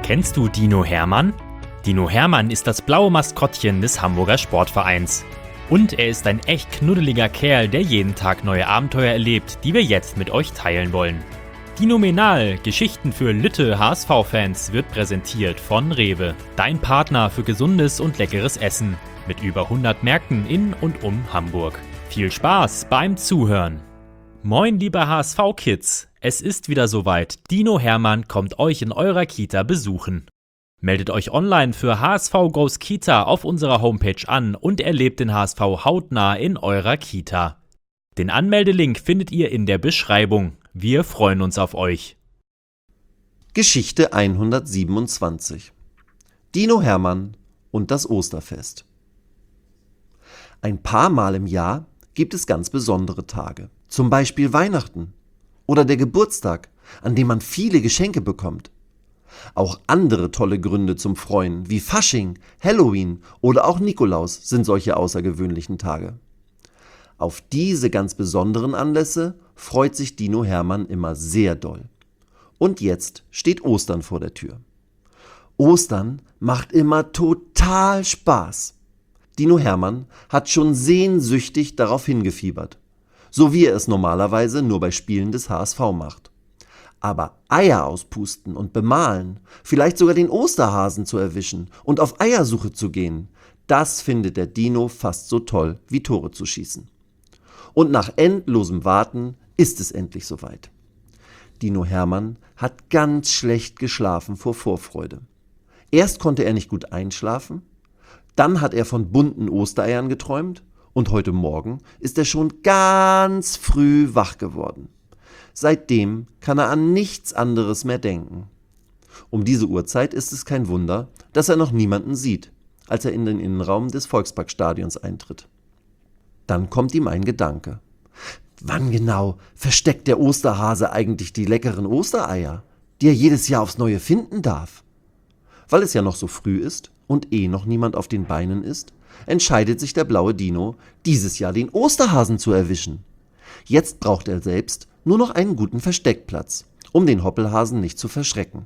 Kennst du Dino Hermann? Dino Hermann ist das blaue Maskottchen des Hamburger Sportvereins. Und er ist ein echt knuddeliger Kerl, der jeden Tag neue Abenteuer erlebt, die wir jetzt mit euch teilen wollen. Dinomenal, Geschichten für Lütte HSV-Fans, wird präsentiert von Rewe, dein Partner für gesundes und leckeres Essen, mit über 100 Märkten in und um Hamburg. Viel Spaß beim Zuhören! Moin liebe HSV-Kids, es ist wieder soweit, Dino Hermann kommt euch in eurer Kita besuchen. Meldet euch online für HSV Goes Kita auf unserer Homepage an und erlebt den HSV hautnah in eurer Kita. Den Anmeldelink findet ihr in der Beschreibung. Wir freuen uns auf euch. Geschichte 127 Dino Hermann und das Osterfest. Ein paar Mal im Jahr gibt es ganz besondere Tage. Zum Beispiel Weihnachten oder der Geburtstag, an dem man viele Geschenke bekommt. Auch andere tolle Gründe zum Freuen, wie Fasching, Halloween oder auch Nikolaus, sind solche außergewöhnlichen Tage. Auf diese ganz besonderen Anlässe freut sich Dino Hermann immer sehr doll. Und jetzt steht Ostern vor der Tür. Ostern macht immer total Spaß. Dino Hermann hat schon sehnsüchtig darauf hingefiebert, so wie er es normalerweise nur bei Spielen des HSV macht. Aber Eier auspusten und bemalen, vielleicht sogar den Osterhasen zu erwischen und auf Eiersuche zu gehen, das findet der Dino fast so toll wie Tore zu schießen. Und nach endlosem Warten ist es endlich soweit. Dino Hermann hat ganz schlecht geschlafen vor Vorfreude. Erst konnte er nicht gut einschlafen, dann hat er von bunten Ostereiern geträumt und heute Morgen ist er schon ganz früh wach geworden. Seitdem kann er an nichts anderes mehr denken. Um diese Uhrzeit ist es kein Wunder, dass er noch niemanden sieht, als er in den Innenraum des Volksparkstadions eintritt. Dann kommt ihm ein Gedanke. Wann genau versteckt der Osterhase eigentlich die leckeren Ostereier, die er jedes Jahr aufs Neue finden darf? Weil es ja noch so früh ist und noch niemand auf den Beinen ist, entscheidet sich der blaue Dino, dieses Jahr den Osterhasen zu erwischen. Jetzt braucht er selbst nur noch einen guten Versteckplatz, um den Hoppelhasen nicht zu verschrecken.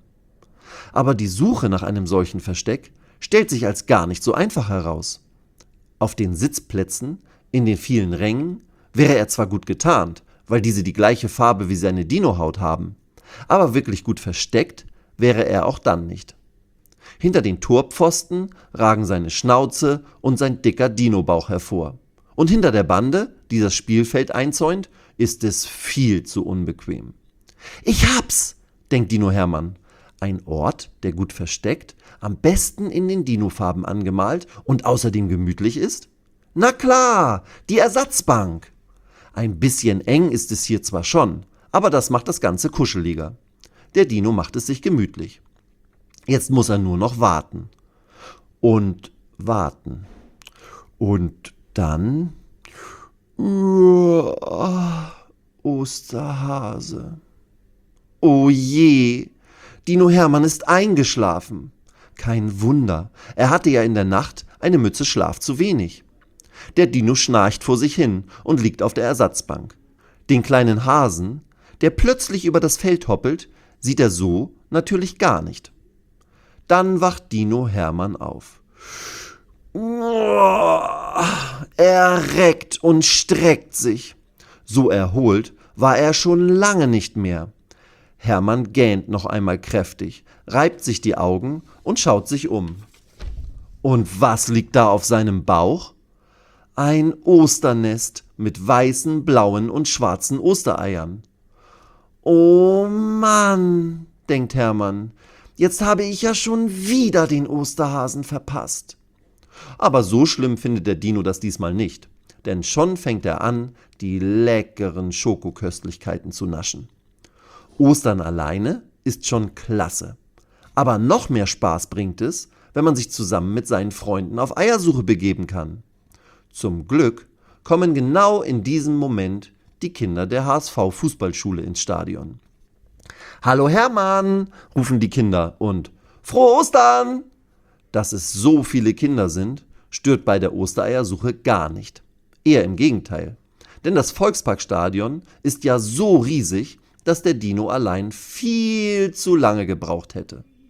Aber die Suche nach einem solchen Versteck stellt sich als gar nicht so einfach heraus. Auf den Sitzplätzen, in den vielen Rängen, wäre er zwar gut getarnt, weil diese die gleiche Farbe wie seine Dinohaut haben, aber wirklich gut versteckt wäre er auch dann nicht. Hinter den Torpfosten ragen seine Schnauze und sein dicker Dinobauch hervor. Und hinter der Bande, die das Spielfeld einzäunt, ist es viel zu unbequem. Ich hab's, denkt Dino Hermann. Ein Ort, der gut versteckt, am besten in den Dinofarben angemalt und außerdem gemütlich ist? Na klar, die Ersatzbank. Ein bisschen eng ist es hier zwar schon, aber das macht das Ganze kuscheliger. Der Dino macht es sich gemütlich. Jetzt muss er nur noch warten. Und warten. Und dann... Osterhase. Oh je, Dino Hermann ist eingeschlafen. Kein Wunder, er hatte ja in der Nacht eine Mütze Schlaf zu wenig. Der Dino schnarcht vor sich hin und liegt auf der Ersatzbank. Den kleinen Hasen, der plötzlich über das Feld hoppelt, sieht er so natürlich gar nicht. Dann wacht Dino Hermann auf. Er reckt und streckt sich. So erholt war er schon lange nicht mehr. Hermann gähnt noch einmal kräftig, reibt sich die Augen und schaut sich um. Und was liegt da auf seinem Bauch? Ein Osternest mit weißen, blauen und schwarzen Ostereiern. Oh Mann, denkt Hermann, jetzt habe ich ja schon wieder den Osterhasen verpasst. Aber so schlimm findet der Dino das diesmal nicht, denn schon fängt er an, die leckeren Schokoköstlichkeiten zu naschen. Ostern alleine ist schon klasse, aber noch mehr Spaß bringt es, wenn man sich zusammen mit seinen Freunden auf Eiersuche begeben kann. Zum Glück kommen genau in diesem Moment die Kinder der HSV-Fußballschule ins Stadion. »Hallo Hermann«, rufen die Kinder und »Frohe Ostern!« Dass es so viele Kinder sind, stört bei der Ostereiersuche gar nicht. Eher im Gegenteil. Denn das Volksparkstadion ist ja so riesig, dass der Dino allein viel zu lange gebraucht hätte.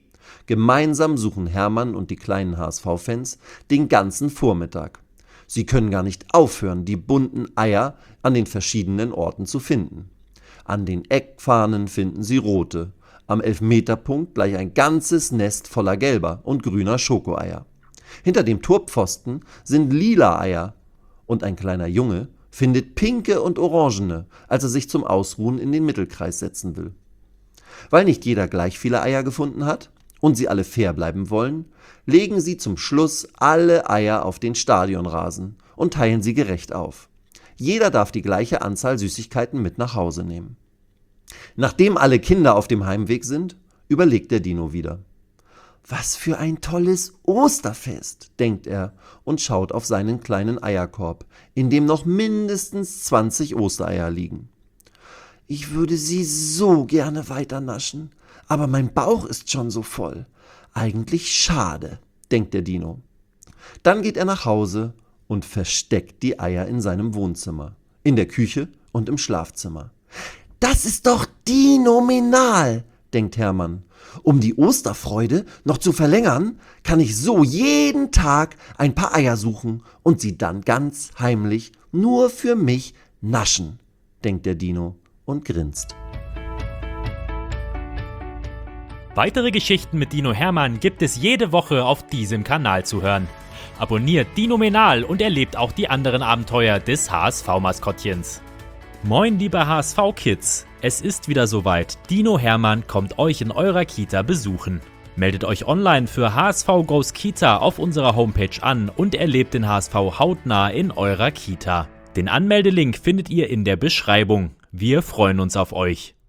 Gemeinsam suchen Hermann und die kleinen HSV-Fans den ganzen Vormittag. Sie können gar nicht aufhören, die bunten Eier an den verschiedenen Orten zu finden. An den Eckfahnen finden sie rote, am Elfmeterpunkt gleich ein ganzes Nest voller gelber und grüner Schokoeier. Hinter dem Torpfosten sind lila Eier und ein kleiner Junge findet pinke und orangene, als er sich zum Ausruhen in den Mittelkreis setzen will. Weil nicht jeder gleich viele Eier gefunden hat und sie alle fair bleiben wollen, legen sie zum Schluss alle Eier auf den Stadionrasen und teilen sie gerecht auf. Jeder darf die gleiche Anzahl Süßigkeiten mit nach Hause nehmen. Nachdem alle Kinder auf dem Heimweg sind, überlegt der Dino wieder. Was für ein tolles Osterfest, denkt er und schaut auf seinen kleinen Eierkorb, in dem noch mindestens 20 Ostereier liegen. Ich würde sie so gerne weiter naschen, aber mein Bauch ist schon so voll. Eigentlich schade, denkt der Dino. Dann geht er nach Hause und versteckt die Eier in seinem Wohnzimmer, in der Küche und im Schlafzimmer. Das ist doch dinominal, denkt Hermann. Um die Osterfreude noch zu verlängern, kann ich so jeden Tag ein paar Eier suchen und sie dann ganz heimlich nur für mich naschen, denkt der Dino und grinst. Weitere Geschichten mit Dino Hermann gibt es jede Woche auf diesem Kanal zu hören. Abonniert Dinominal und erlebt auch die anderen Abenteuer des HSV-Maskottchens. Moin liebe HSV-Kids, es ist wieder soweit. Dino Hermann kommt euch in eurer Kita besuchen. Meldet euch online für HSV Goes Kita auf unserer Homepage an und erlebt den HSV hautnah in eurer Kita. Den Anmeldelink findet ihr in der Beschreibung. Wir freuen uns auf euch.